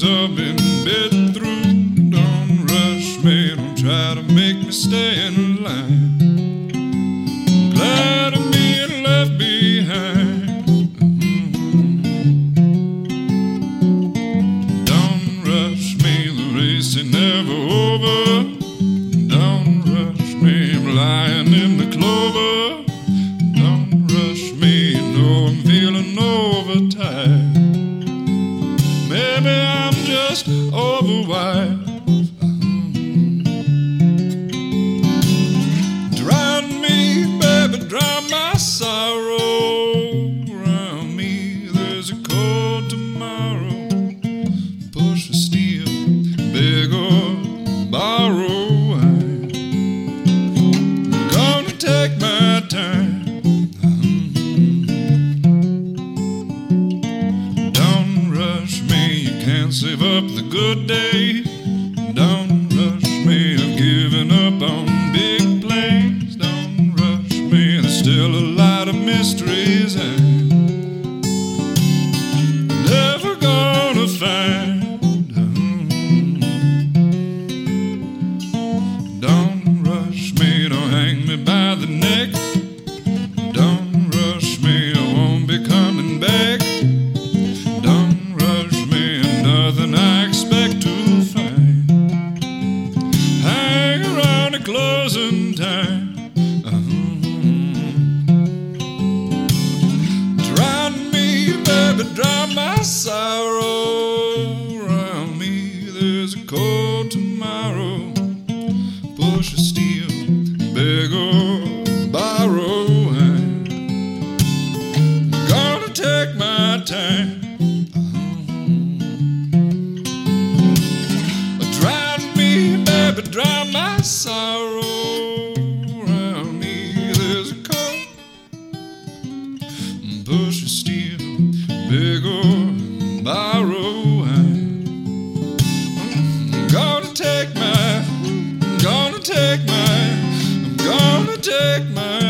years I've been bit through. Don't rush me, don't try to make me stay in line. Glad I'm being left behind. Don't rush me, the race ain't never over. Don't rush me, I'm lying in the clover. Don't rush me, you know I'm feeling overtired. Maybe I'm just overwired. Drown me, baby, drown my sorrow. Around me there's a cold tomorrow. Push or steal, beg or borrow. I'm gonna take my time. Can't save up the good days. Don't rush me, I've given up on big plans. Don't rush me, there's still a lot of mysteries I'm never gonna find. Don't rush me, don't hang me by the neck. Don't rush me, I won't be coming back. Nothing I expect to find. Hang around at closing time. Drown me, baby, drown my sorrow. Around me there's a cold tomorrow. Push or steal, beg or borrow. I'm gonna take my time. Baby, drown my sorrow. Around me there's a cold. Push or steal, beg or borrow. I'm gonna take my